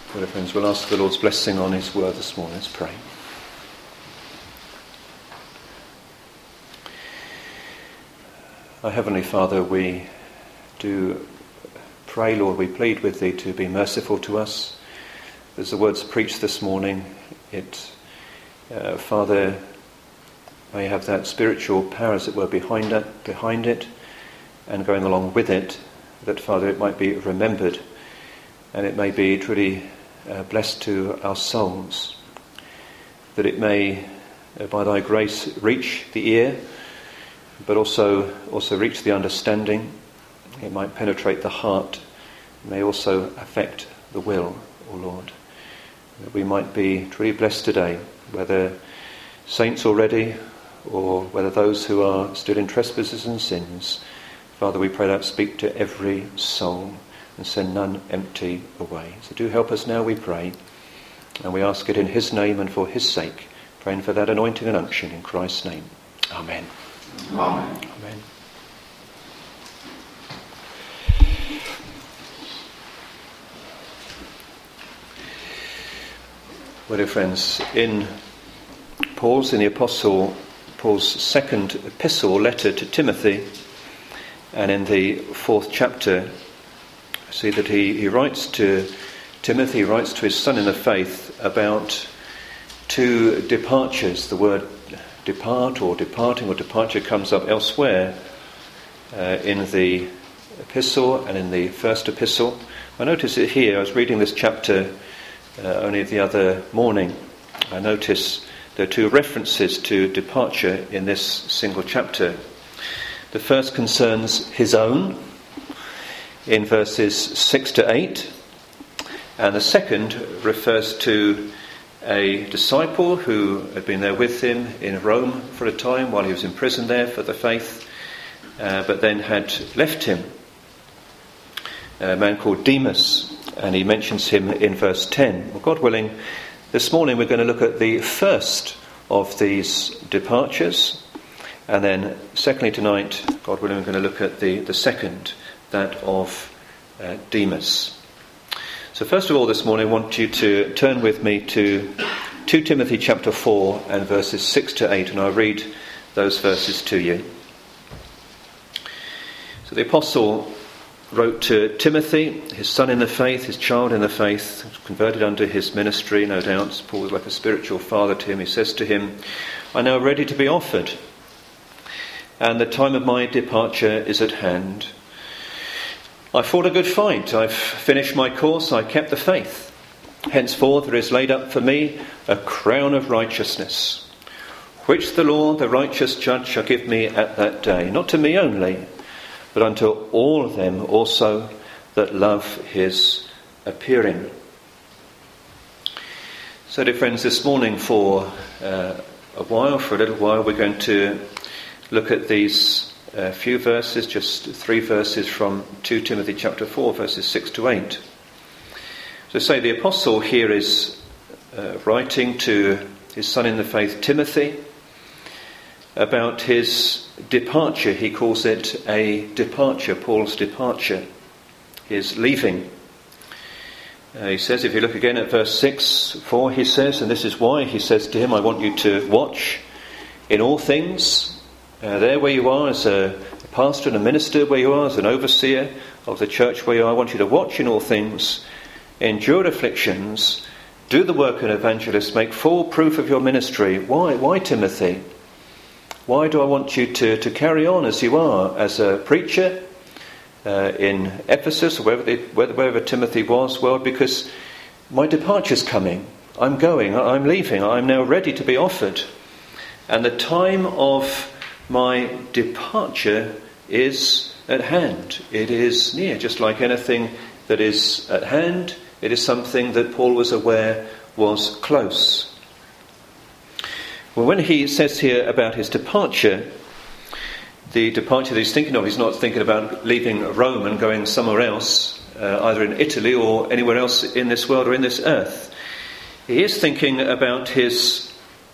Well, friends, we'll ask the Lord's blessing on his word this morning. Let's pray. Our Heavenly Father, we do pray, Lord, we plead with thee to be merciful to us. As the words preached this morning, Father, may have that spiritual power, as it were, behind it, and going along with it, that, Father, it might be remembered, and it may be truly blessed to our souls, that it may, by thy grace, reach the ear, but also reach the understanding. It might penetrate the heart. It may also affect the will, O Lord. That we might be truly blessed today, whether saints already or whether those who are still in trespasses and sins. Father, we pray that speak to every soul and send none empty away. So do help us now, we pray, and we ask it in his name and for his sake, praying for that anointing and unction in Christ's name. Amen. Amen. Amen. Well, dear friends, in the Apostle Paul's second epistle, letter to Timothy, and in the 4th chapter, see that he writes to Timothy, he writes to his son in the faith about two departures. The word depart or departing or departure comes up elsewhere in the epistle and in the first epistle. I noticed it here. I was reading this chapter only the other morning. I noticed there are two references to departure in this single chapter. The first concerns his own, in verses 6 to 8, and the second refers to a disciple who had been there with him in Rome for a time while he was in prison there for the faith, but then had left him, a man called Demas, and he mentions him in verse 10. Well, God willing, this morning we're going to look at the first of these departures, and then secondly tonight, God willing, we're going to look at the second, that of Demas. So first of all this morning I want you to turn with me to 2 Timothy chapter 4 and verses 6 to 8, and I'll read those verses to you. So the apostle wrote to Timothy, his son in the faith, his child in the faith, converted under his ministry, no doubt. Paul was like a spiritual father to him. He says to him, "I now am ready to be offered, and the time of my departure is at hand. I fought a good fight. I've finished my course. I kept the faith. Henceforth there is laid up for me a crown of righteousness, which the Lord, the righteous judge, shall give me at that day, not to me only, but unto all of them also that love his appearing." So, dear friends, this morning for a little while, we're going to look at these few verses, just 3 verses from 2 Timothy chapter 4, verses 6 to 8. So say the apostle here is writing to his son in the faith, Timothy, about his departure. He calls it a departure, Paul's departure, his leaving. He says, if you look again at verse 4, he says, and this is why he says to him, I want you to watch in all things. There where you are as a pastor and a minister, where you are as an overseer of the church where you are, I want you to watch in all things, endure afflictions, do the work of an evangelist, make full proof of your ministry. Why, Timothy? Why do I want you to carry on as you are, as a preacher in Ephesus, or wherever Timothy was? Well, because my departure's coming. I'm going, I'm leaving, I'm now ready to be offered. And the time of my departure is at hand. It is near. Just like anything that is at hand, it is something that Paul was aware was close. Well, when he says here about his departure, the departure that he's thinking of, he's not thinking about leaving Rome and going somewhere else, either in Italy or anywhere else in this world or in this earth. He is thinking about his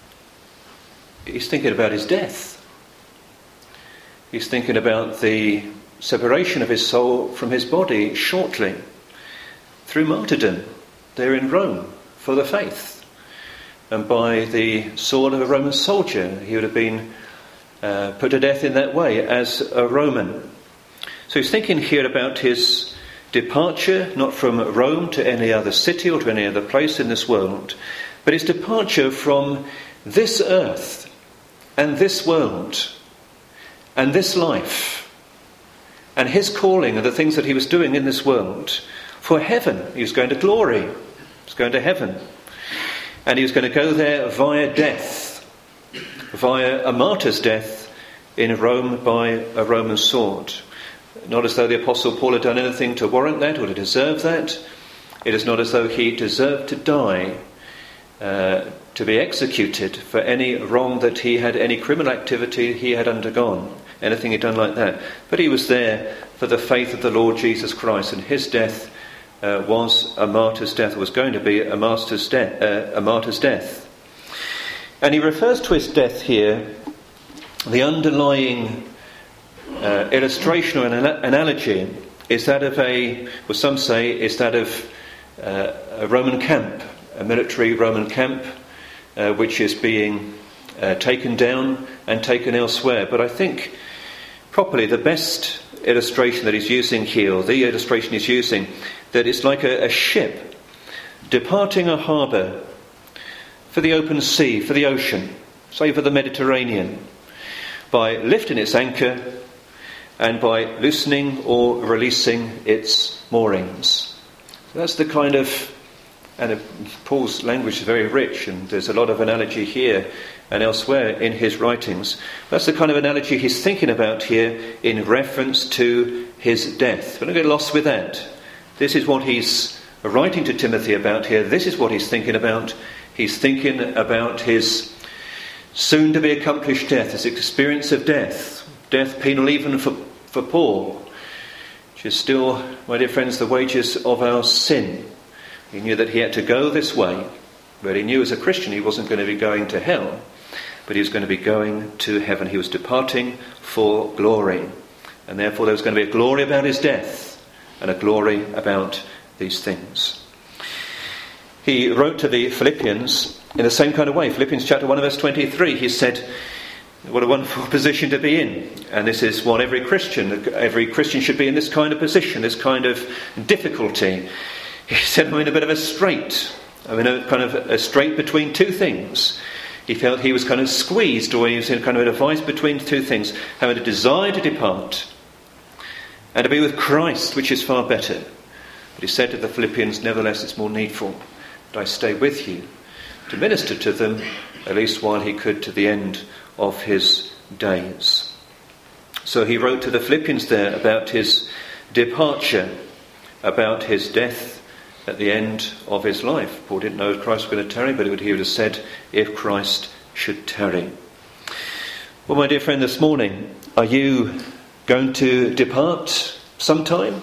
death. He's thinking about the separation of his soul from his body shortly through martyrdom. there in Rome for the faith. And by the sword of a Roman soldier, he would have been put to death in that way as a Roman. So he's thinking here about his departure, not from Rome to any other city or to any other place in this world, but his departure from this earth and this world and this life and his calling and the things that he was doing in this world for heaven. He was going to glory. He was going to heaven. And he was going to go there via death, via a martyr's death in Rome by a Roman sword. Not as though the Apostle Paul had done anything to warrant that or to deserve that. It is not as though he deserved to die, to be executed for any wrong that he had, any criminal activity he had undergone, anything he'd done like that. But he was there for the faith of the Lord Jesus Christ, and his death was a martyr's death, was going to be a martyr's death. And he refers to his death here, the underlying illustration or an analogy is that of some say, is that of a Roman camp, a military Roman camp, which is being taken down and taken elsewhere. But I think properly the best illustration that he's using here, or the illustration he's using, that it's like a ship departing a harbour for the open sea, for the ocean, say for the Mediterranean, by lifting its anchor and by loosening or releasing its moorings. So that's the kind of, and Paul's language is very rich, and there's a lot of analogy here and elsewhere in his writings. That's the kind of analogy he's thinking about here in reference to his death. But don't get lost with that. This is what he's writing to Timothy about here. This is what he's thinking about. He's thinking about his soon-to-be accomplished death, his experience of death penal even for Paul, which is still, my dear friends, the wages of our sin. He knew that he had to go this way, but he knew as a Christian he wasn't going to be going to hell, but he was going to be going to heaven. He was departing for glory, and therefore there was going to be a glory about his death and a glory about these things. He wrote to the Philippians in the same kind of way. Philippians chapter 1 verse 23, he said, what a wonderful position to be in. And this is what every Christian should be in, this kind of position, this kind of difficulty. He said, I'm in a bit of a strait. I'm in a kind of a strait between two things. He felt he was kind of squeezed, or he was in kind of a device between two things, having a desire to depart and to be with Christ, which is far better. But he said to the Philippians, nevertheless, it's more needful that I stay with you to minister to them, at least while he could, to the end of his days. So he wrote to the Philippians there about his departure, about his death at the end of his life. Paul didn't know if Christ was going to tarry, but he would have said, if Christ should tarry. Well, my dear friend, this morning, are you going to depart sometime?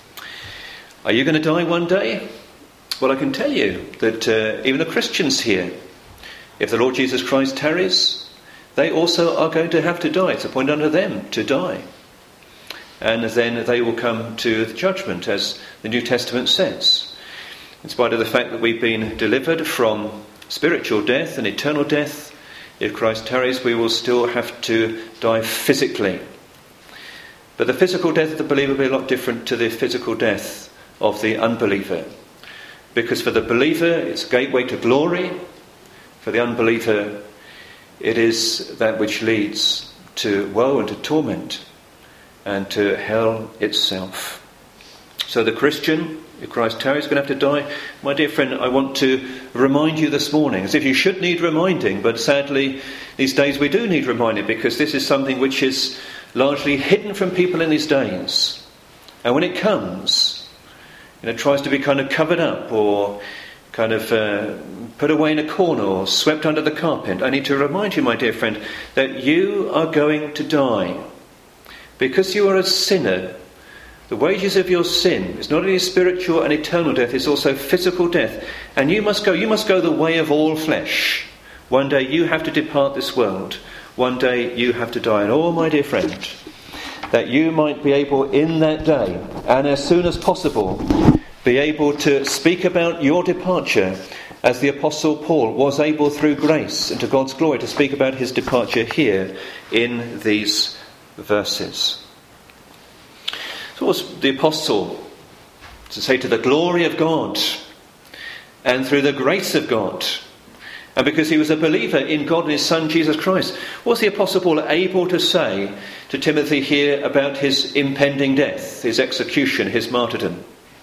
Are you going to die one day? Well, I can tell you that even the Christians here, if the Lord Jesus Christ tarries, they also are going to have to die. It's appointed unto them to die. And then they will come to the judgment, as the New Testament says. In spite of the fact that we've been delivered from spiritual death and eternal death, if Christ tarries, we will still have to die physically. But the physical death of the believer will be a lot different to the physical death of the unbeliever. Because for the believer, it's a gateway to glory. For the unbeliever, it is that which leads to woe and to torment and to hell itself. So the Christian, if Christ tarries, is going to have to die. My dear friend, I want to remind you this morning, as if you should need reminding, but sadly these days we do need reminding, because this is something which is largely hidden from people in these days. And when it comes, it tries to be kind of covered up or kind of put away in a corner or swept under the carpet. I need to remind you, my dear friend, that you are going to die. Because you are a sinner, the wages of your sin is not only spiritual and eternal death, it's also physical death. And you must go the way of all flesh. One day you have to depart this world. One day you have to die. And oh, my dear friend, that you might be able in that day, and as soon as possible, be able to speak about your departure as the Apostle Paul was able through grace and to God's glory to speak about his departure here in these verses. So what was the Apostle to say? To the glory of God and through the grace of God, and because he was a believer in God and his Son Jesus Christ, was the Apostle Paul able to say to Timothy here about his impending death, his execution, his martyrdom?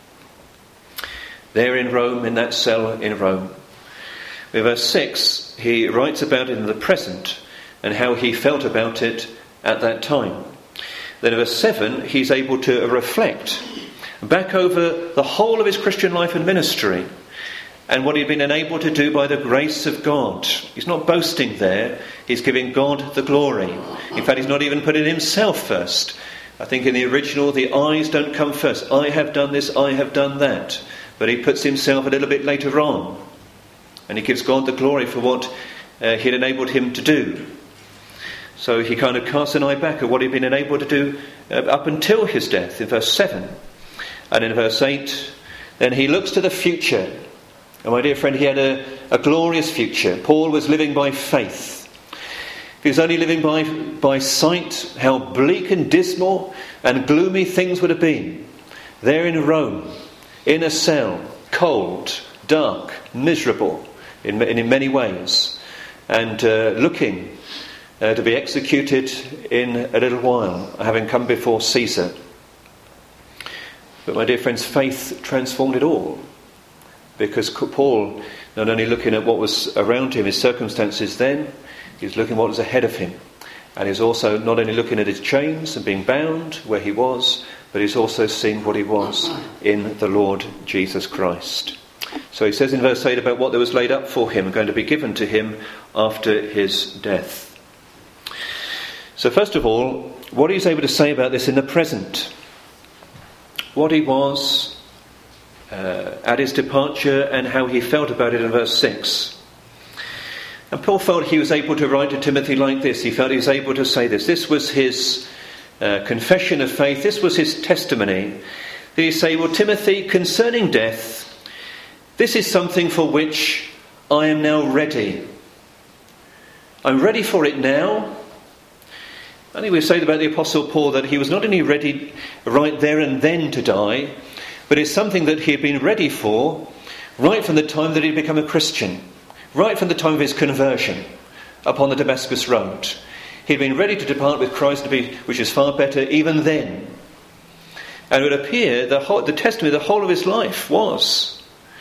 There in Rome, in that cell in Rome. In verse 6, he writes about it in the present and how he felt about it at that time. Then in verse 7, he's able to reflect back over the whole of his Christian life and ministry and what he'd been enabled to do by the grace of God. He's not boasting there. He's giving God the glory. In fact, he's not even putting himself first. I think in the original, the I's don't come first. I have done this, I have done that. But he puts himself a little bit later on. And he gives God the glory for what he'd enabled him to do. So he kind of casts an eye back at what he'd been enabled to do up until his death in verse 7. And in verse 8, then he looks to the future. And my dear friend, he had a glorious future. Paul was living by faith. If he was only living by sight, how bleak and dismal and gloomy things would have been. There in Rome, in a cell, cold, dark, miserable in many ways, and looking to be executed in a little while, having come before Caesar. But my dear friends, faith transformed it all. Because Paul, not only looking at what was around him, his circumstances then, he was looking at what was ahead of him. And he's also not only looking at his chains and being bound where he was, but he's also seeing what he was in the Lord Jesus Christ. So he says in verse 8 about what there was laid up for him, going to be given to him after his death. So first of all, what he's able to say about this in the present. What he was at his departure and how he felt about it in verse 6. And Paul felt he was able to write to Timothy like this. He felt he was able to say this. This was his confession of faith. This was his testimony. That he say, well, Timothy, concerning death, this is something for which I am now ready. I'm ready for it now. I think we say about the Apostle Paul that he was not only ready right there and then to die, but it's something that he had been ready for right from the time that he'd become a Christian, right from the time of his conversion upon the Damascus road. He'd been ready to depart with Christ, which is far better even then. And it would appear the testimony of the whole of his life was,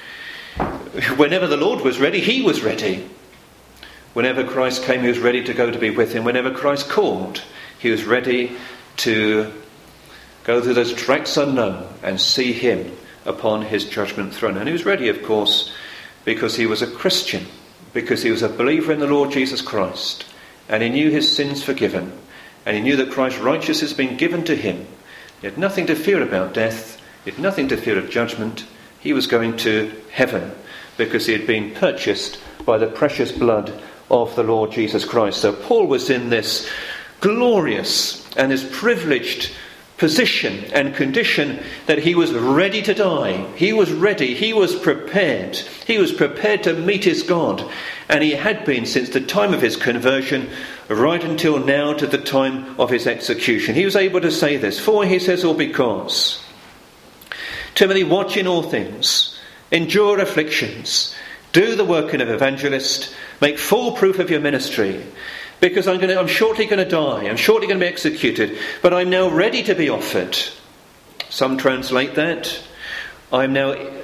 whenever the Lord was ready, he was ready. Whenever Christ came, he was ready to go to be with him. Whenever Christ called, he was ready to go through those tracks unknown and see him upon his judgment throne. And he was ready, of course, because he was a Christian, because he was a believer in the Lord Jesus Christ, and he knew his sins forgiven, and he knew that Christ's righteousness had been given to him. He had nothing to fear about death. He had nothing to fear of judgment. He was going to heaven because he had been purchased by the precious blood of the Lord Jesus Christ. So Paul was in this glorious and this privileged position and condition that he was ready to die. He was ready. He was prepared. He was prepared to meet his God. And he had been since the time of his conversion right until now to the time of his execution. He was able to say this. For, he says, or because, Timothy, watch in all things, endure afflictions, do the work of an evangelist, make full proof of your ministry. Because I'm shortly going to die. I'm shortly going to be executed. But I'm now ready to be offered. Some translate that. I'm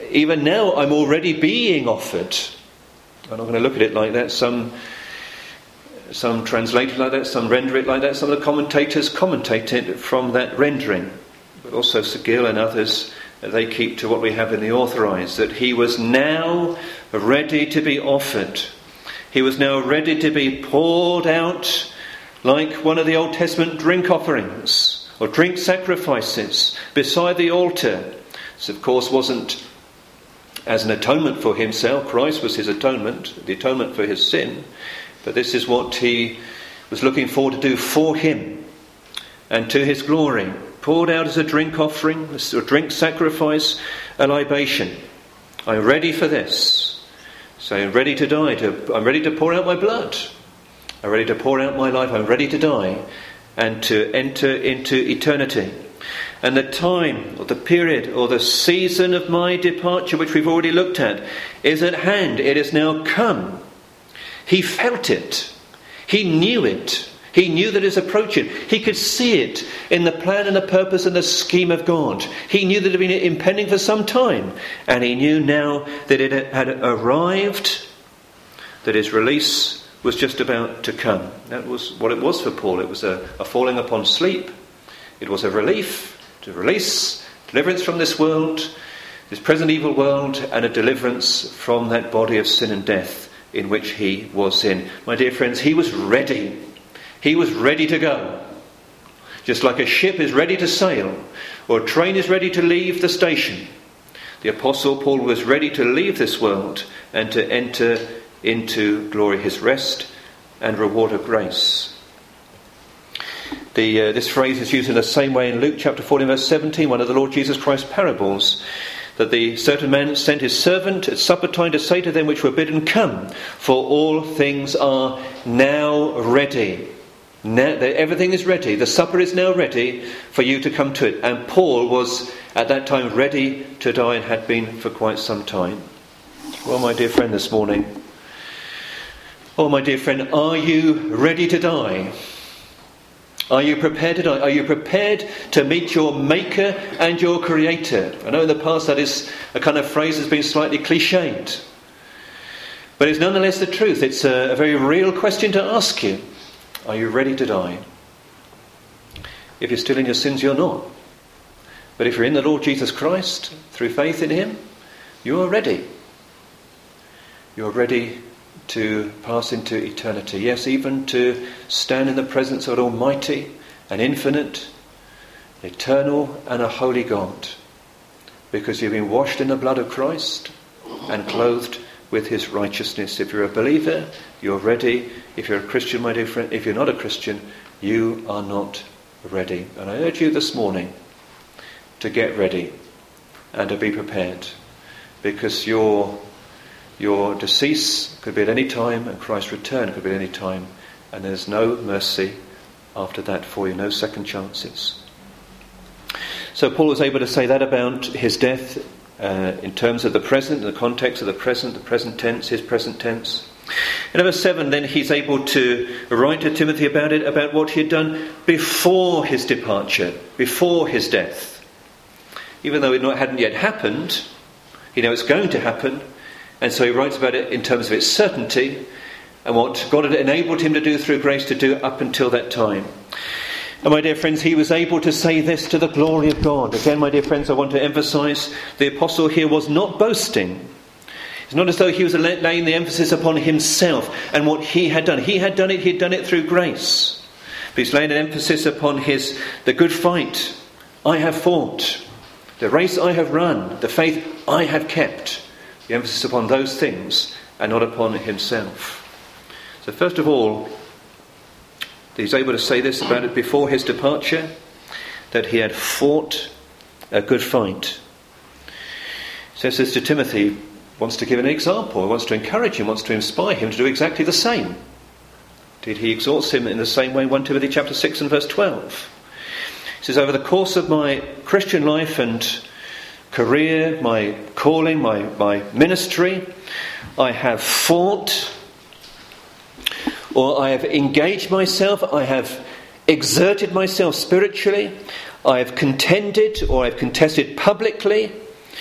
already being offered. I'm not going to look at it like that. Some translate it like that. Some render it like that. Some of the commentators commentate it from that rendering. But also Segil and others, they keep to what we have in the Authorized. That he was now ready to be offered. He was now ready to be poured out like one of the Old Testament drink offerings or drink sacrifices beside the altar. This, of course, wasn't as an atonement for himself. Christ was his atonement, the atonement for his sin. But this is what he was looking forward to do for him and to his glory. poured out as a drink offering, a drink sacrifice, a libation. I'm ready for this. So I'm ready to die. I'm ready to pour out my blood. I'm ready to pour out my life. I'm ready to die and to enter into eternity. And the time, or the period, or the season of my departure, which we've already looked at, is at hand. It is now come. He felt it. He knew it. He knew that it was approaching. He could see it in the plan and the purpose and the scheme of God. He knew that it had been impending for some time. And he knew now that it had arrived, that his release was just about to come. That was what it was for Paul. It was a falling upon sleep. It was a relief, to release, deliverance from this world, this present evil world, and a deliverance from that body of sin and death in which he was in. My dear friends, he was ready. He was ready to go. Just like a ship is ready to sail, or a train is ready to leave the station. The Apostle Paul was ready to leave this world and to enter into glory, his rest and reward of grace. This phrase is used in the same way in Luke chapter 14 verse 17, one of the Lord Jesus Christ's parables, that the certain man sent his servant at supper time to say to them which were bidden, "Come, for all things are now ready." Now, everything is ready. The supper is now ready for you to come to it. And Paul was at that time ready to die and had been for quite some time. Well, my dear friend, this morning, my dear friend, are you ready to die? Are you prepared to die? Are you prepared to meet your Maker and your Creator? I know in the past that is a kind of phrase that's been slightly cliched. But it's nonetheless the truth. It's a very real question to ask you. Are you ready to die? If you're still in your sins, you're not. But if you're in the Lord Jesus Christ, through faith in him, you are ready. You are ready to pass into eternity. Yes, even to stand in the presence of an almighty, an infinite, eternal and a holy God. Because you've been washed in the blood of Christ and clothed with his righteousness. If you're a believer, you're ready. If you're a Christian, my dear friend, if you're not a Christian, you are not ready. And I urge you this morning to get ready and to be prepared, because your decease could be at any time and Christ's return could be at any time, and there's no mercy after that for you, no second chances. So Paul was able to say that about his death in terms of the present, in the context of the present tense, his present tense. In verse 7, then he's able to write to Timothy about what he had done before his departure, before his death. Even though it hadn't yet happened, he knows it's going to happen, and so he writes about it in terms of its certainty and what God had enabled him to do through grace to do up until that time. And my dear friends, he was able to say this to the glory of God. Again, my dear friends, I want to emphasize the apostle here was not boasting. It's not as though he was laying the emphasis upon himself and what he had done. He had done it through grace. But he's laying an emphasis upon the good fight I have fought, the race I have run, the faith I have kept. The emphasis upon those things and not upon himself. So first of all, he's able to say this about it before his departure, that he had fought a good fight. He says this to Timothy, wants to give an example, wants to encourage him, wants to inspire him to do exactly the same. Indeed, he exhorts him in the same way in 1 Timothy chapter 6 and verse 12. He says, over the course of my Christian life and career, my calling, my ministry, I have fought, or I have engaged myself, I have exerted myself spiritually, I have contended or I have contested publicly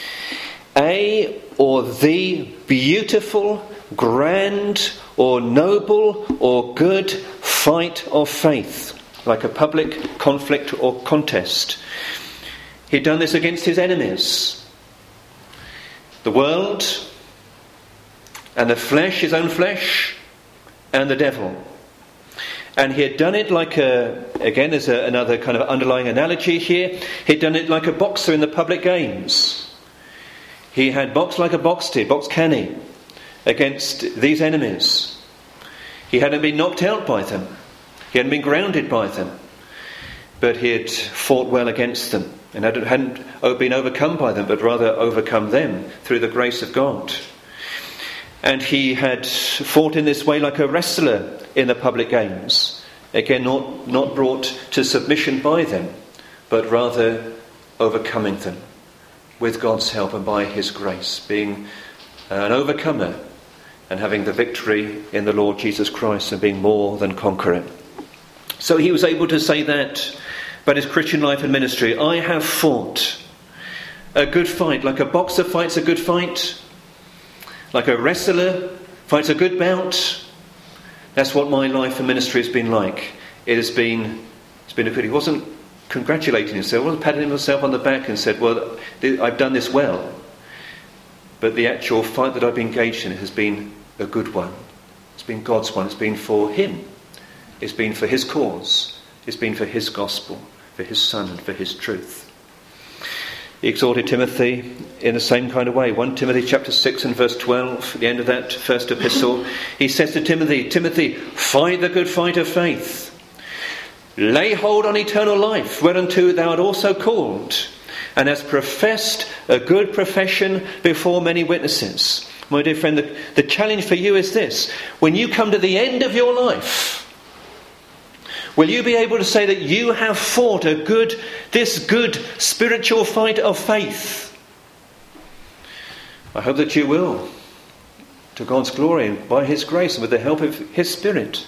a or the beautiful, grand or noble or good fight of faith, like a public conflict or contest. He'd done this against his enemies, the world and the flesh, his own flesh, and the devil. And he had done it like again there's another kind of underlying analogy here, he'd done it like a boxer in the public games. He had boxed like a boxed canny against these enemies. He hadn't been knocked out by them. He hadn't been grounded by them. but he had fought well against them and hadn't been overcome by them, but rather overcome them through the grace of God. And he had fought in this way like a wrestler in the public games. Again, not brought to submission by them, but rather overcoming them with God's help and by his grace, being an overcomer and having the victory in the Lord Jesus Christ and being more than conqueror. So he was able to say that about his Christian life and ministry. I have fought a good fight, like a boxer fights a good fight, like a wrestler fights a good bout. That's what my life and ministry has been like. It's been a good. He wasn't congratulating himself, wasn't patting himself on the back and said, well, I've done this well. But the actual fight that I've been engaged in has been a good one. It's been God's one. It's been for him. It's been for his cause. It's been for his gospel, for his son and for his truth. He exhorted Timothy in the same kind of way. 1 Timothy chapter 6 and verse 12, at the end of that first epistle, he says to Timothy, Timothy, fight the good fight of faith. Lay hold on eternal life, whereunto thou art also called, and hast professed a good profession before many witnesses. My dear friend, the challenge for you is this. When you come to the end of your life, will you be able to say that you have fought this good spiritual fight of faith? I hope that you will, to God's glory and by his grace and with the help of his Spirit.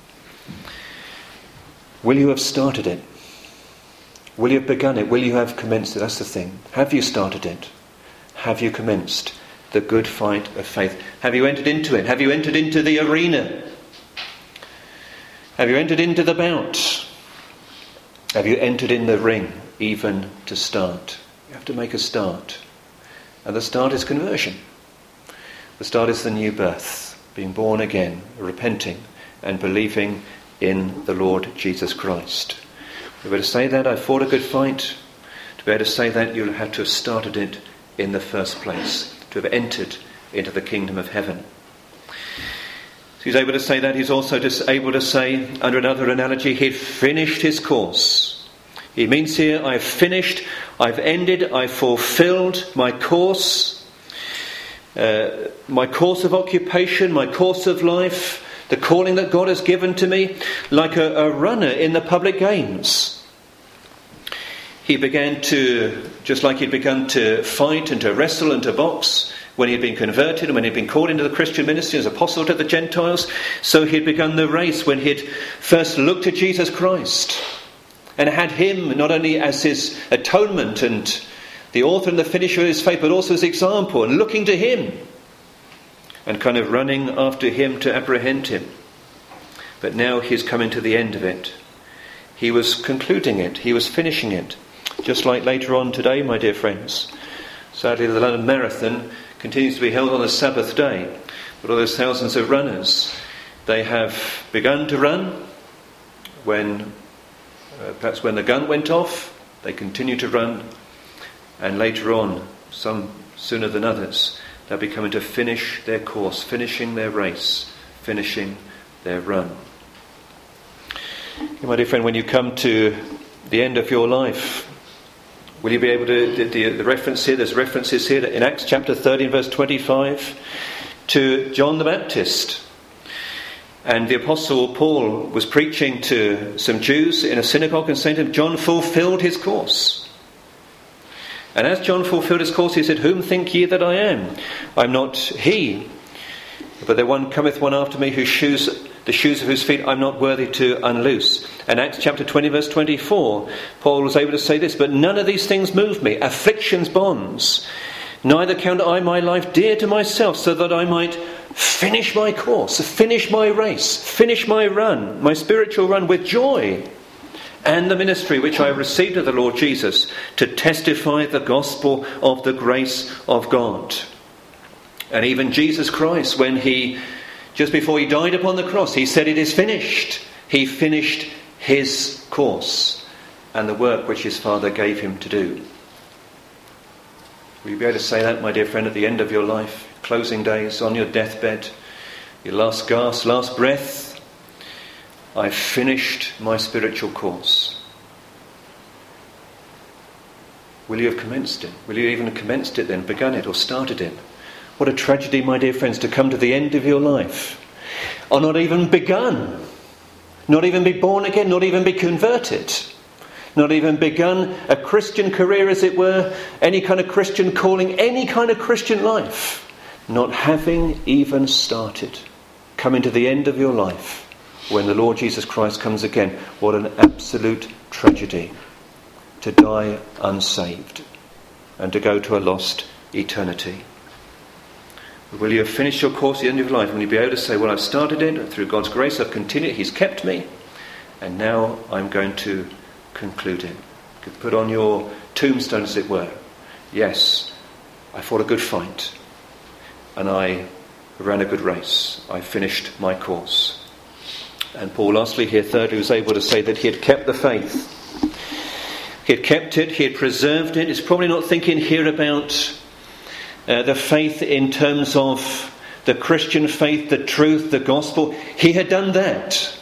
Will you have started it? Will you have begun it? Will you have commenced it? That's the thing. Have you started it? Have you commenced the good fight of faith? Have you entered into it? Have you entered into the arena? Have you entered into the bout? Have you entered in the ring even to start? You have to make a start. And the start is conversion. The start is the new birth, being born again, repenting and believing in the Lord Jesus Christ. To be able to say that, I fought a good fight. To be able to say that, you'll have to have started it in the first place, to have entered into the kingdom of heaven. So he's able to say that. He's also just able to say, under another analogy, he'd finished his course. He means here, I've finished, I've ended, I've fulfilled my course of occupation, my course of life, the calling that God has given to me, like a runner in the public games. He began to, just like he'd begun to fight and to wrestle and to box when he'd been converted and when he'd been called into the Christian ministry as apostle to the Gentiles, so he'd begun the race when he'd first looked to Jesus Christ and had him not only as his atonement and the author and the finisher of his faith, but also as example, and looking to him and kind of running after him to apprehend him. But now he's coming to the end of it. He was concluding it. He was finishing it. Just like later on today, my dear friends. Sadly, the London Marathon continues to be held on the Sabbath day. But all those thousands of runners, they have begun to run when, perhaps when the gun went off. They continue to run. And later on, some sooner than others, they'll be coming to finish their course, finishing their race, finishing their run. My dear friend, when you come to the end of your life, will you be able to, the reference here, there's references here in Acts chapter 13 verse 25 to John the Baptist. And the Apostle Paul was preaching to some Jews in a synagogue and saying to them, John fulfilled his course. And as John fulfilled his course, he said, whom think ye that I am? I'm not he, but there one cometh one after me, the shoes of whose feet I'm not worthy to unloose. And Acts chapter 20 verse 24, Paul was able to say this, but none of these things move me, afflictions, bonds. Neither count I my life dear to myself, so that I might finish my course, finish my race, finish my run, my spiritual run with joy. And the ministry which I received of the Lord Jesus, to testify the gospel of the grace of God. And even Jesus Christ, when he, just before he died upon the cross, he said, it is finished. He finished his course and the work which his Father gave him to do. Will you be able to say that, my dear friend, at the end of your life, closing days, on your deathbed, your last gasp, last breath? I've finished my spiritual course. Will you have commenced it? Will you even have commenced it then, begun it or started it? What a tragedy, my dear friends, to come to the end of your life or not even begun, not even be born again, not even be converted, not even begun a Christian career, as it were, any kind of Christian calling, any kind of Christian life, not having even started, coming to the end of your life when the Lord Jesus Christ comes again. What an absolute tragedy to die unsaved and to go to a lost eternity. Will you have finished your course at the end of your life? Will you be able to say, well, I've started it, through God's grace I've continued, He's kept me, and now I'm going to conclude it. You could put on your tombstone, as it were, yes, I fought a good fight, and I ran a good race. I finished my course. And Paul, lastly here, thirdly, was able to say that he had kept the faith. He had kept it, he had preserved it. He's probably not thinking here about the faith in terms of the Christian faith, the truth, the gospel. He had done that.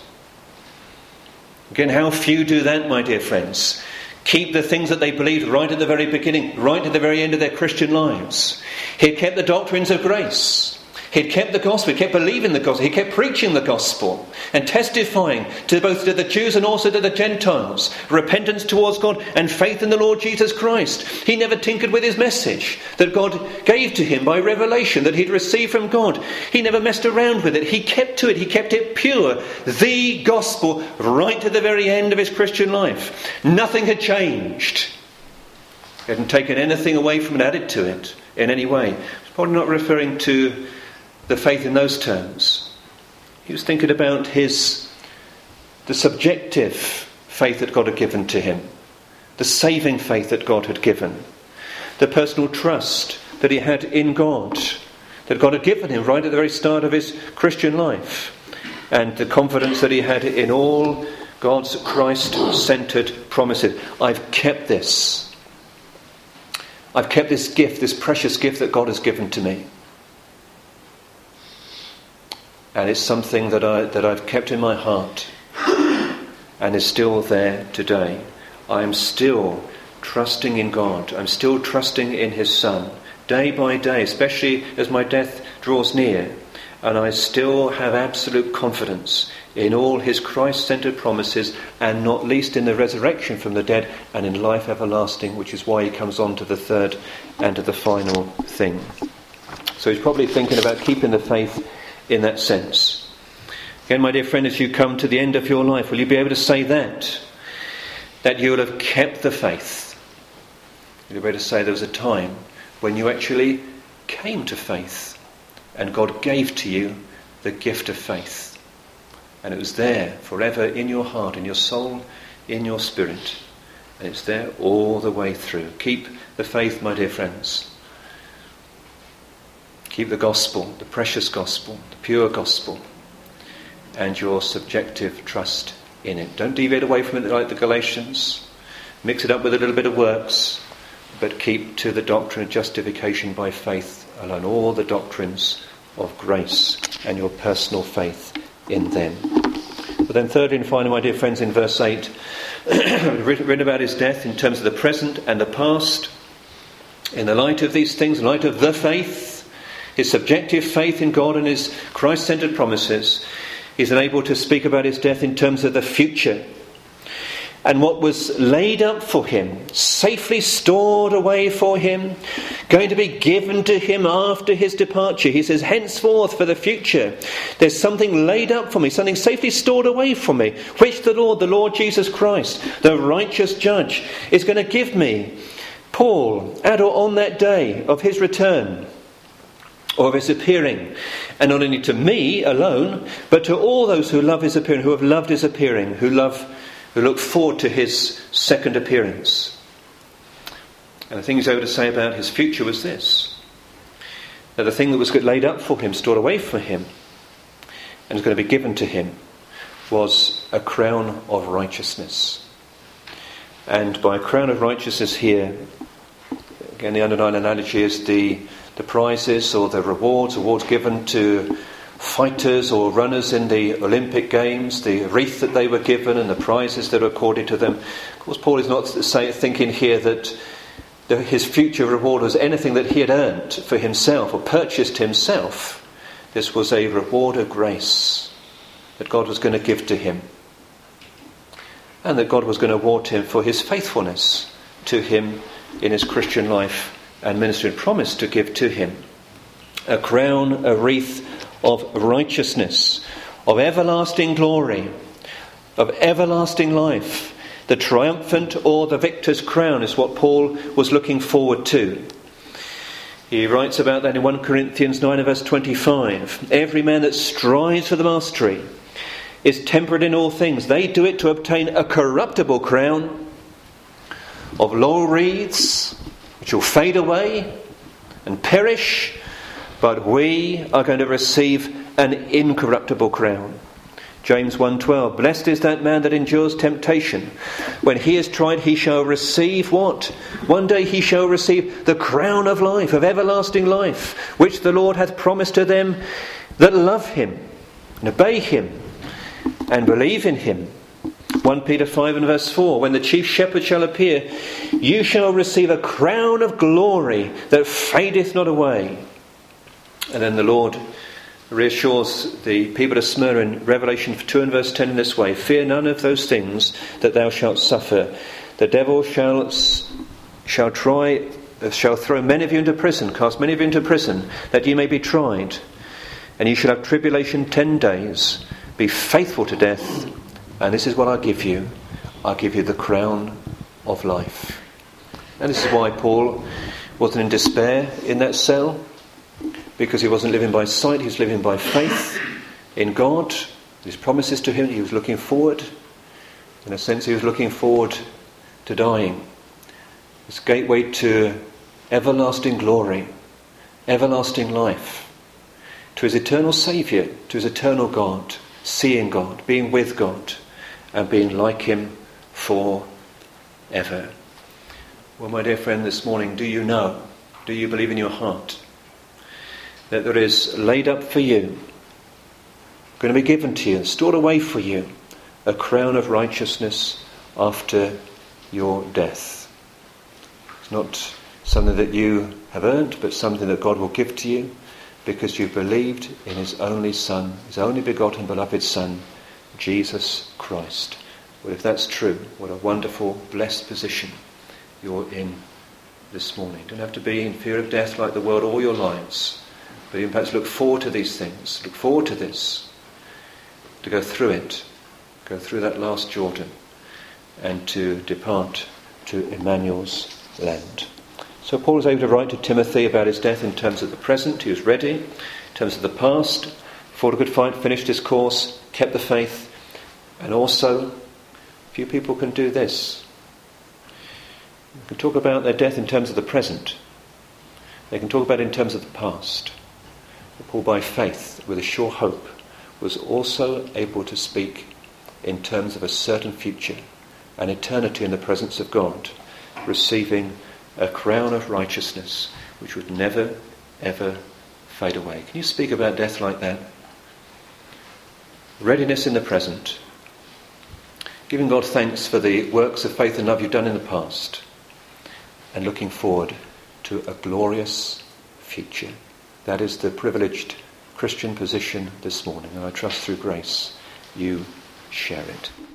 Again, how few do that, my dear friends. Keep the things that they believed right at the very beginning, right at the very end of their Christian lives. He had kept the doctrines of grace. He had kept the gospel. He kept believing the gospel. He kept preaching the gospel and testifying to both to the Jews and also to the Gentiles. Repentance towards God and faith in the Lord Jesus Christ. He never tinkered with his message that God gave to him by revelation that he'd received from God. He never messed around with it. He kept to it. He kept it pure. The gospel right to the very end of his Christian life. Nothing had changed. He hadn't taken anything away from it, added to it in any way. He's probably not referring to the faith in those terms. He was thinking about the subjective faith that God had given to him, the saving faith that God had given, the personal trust that he had in God, that God had given him right at the very start of his Christian life, and the confidence that he had in all God's Christ-centered promises. I've kept this. I've kept this gift, this precious gift that God has given to me. And it's something that I've kept in my heart and is still there today. I'm still trusting in God. I'm still trusting in His Son day by day, especially as my death draws near. And I still have absolute confidence in all His Christ-centered promises, and not least in the resurrection from the dead and in life everlasting, which is why He comes on to the third and to the final thing. So he's probably thinking about keeping the faith in that sense. Again, my dear friend, as you come to the end of your life, will you be able to say that you will have kept the faith? Will you be able to say there was a time when you actually came to faith and God gave to you the gift of faith, and it was there forever in your heart, in your soul, in your spirit, and it's there all the way through. Keep the faith, my dear friends. Keep the gospel, the precious gospel, the pure gospel, and your subjective trust in it. Don't deviate away from it like the Galatians. Mix it up with a little bit of works, but keep to the doctrine of justification by faith alone. All the doctrines of grace and your personal faith in them. But then thirdly and finally, my dear friends, in verse 8, written about his death in terms of the present and the past. In the light of these things, in light of the faith, his subjective faith in God and his Christ-centered promises, he's able to speak about his death in terms of the future. And what was laid up for him, safely stored away for him, going to be given to him after his departure. He says, henceforth for the future, there's something laid up for me, something safely stored away for me, which the Lord Jesus Christ, the righteous judge, is going to give me. Paul, at or on that day of his return, or of his appearing, and not only to me alone, but to all those who love his appearing, who have loved his appearing, who look forward to his second appearance. And the thing he's able to say about his future was this: that the thing that was laid up for him, stored away for him, and was going to be given to him, was a crown of righteousness. And by a crown of righteousness here, again the underlying analogy is the prizes or the awards given to fighters or runners in the Olympic Games, the wreath that they were given and the prizes that were accorded to them. Of course, Paul is not thinking here that his future reward was anything that he had earned for himself or purchased himself. This was a reward of grace that God was going to give to him, and that God was going to reward him for his faithfulness to him in his Christian life and ministry, and promised to give to him a crown, a wreath of righteousness, of everlasting glory, of everlasting life. The triumphant or the victor's crown is what Paul was looking forward to. He writes about that in 1 Corinthians 9 and verse 25. Every man that strives for the mastery is temperate in all things. They do it to obtain a corruptible crown of laurel wreaths, which will fade away and perish, but we are going to receive an incorruptible crown. James 1:12, blessed is that man that endures temptation. When he is tried, he shall receive what? One day he shall receive the crown of life, of everlasting life, which the Lord hath promised to them that love him, and obey him, and believe in him. 1 Peter 5 and verse 4, when the chief shepherd shall appear, you shall receive a crown of glory that fadeth not away. And then the Lord reassures the people of Smyrna in Revelation 2 and verse 10 in this way, fear none of those things that thou shalt suffer. The devil shall throw many of you into prison, cast many of you into prison, that ye may be tried. And ye shall have tribulation 10 days. Be faithful to death, and this is what I'll give you. I'll give you the crown of life. And this is why Paul wasn't in despair in that cell, because he wasn't living by sight, he was living by faith in God, his promises to him. He was looking forward, in a sense he was looking forward to dying. This gateway to everlasting glory, everlasting life, to his eternal Saviour, to his eternal God, seeing God, being with God, and being like him forever. Well, my dear friend, this morning, do you know, do you believe in your heart that there is laid up for you, going to be given to you, stored away for you, a crown of righteousness after your death? It's not something that you have earned, but something that God will give to you because you believed in his only Son, his only begotten beloved Son, Jesus Christ. Well, if that's true, what a wonderful, blessed position you're in this morning. You don't have to be in fear of death like the world all your lives, but you perhaps look forward to these things, look forward to this, to go through it, go through that last Jordan, and to depart to Emmanuel's land. So Paul was able to write to Timothy about his death in terms of the present. He was ready. In terms of the past, fought a good fight, finished his course, kept the faith. And also, few people can do this. They can talk about their death in terms of the present. They can talk about it in terms of the past. But Paul, by faith, with a sure hope, was also able to speak in terms of a certain future, an eternity in the presence of God, receiving a crown of righteousness which would never, ever fade away. Can you speak about death like that? Readiness in the present. Giving God thanks for the works of faith and love you've done in the past. And looking forward to a glorious future. That is the privileged Christian position this morning. And I trust through grace you share it.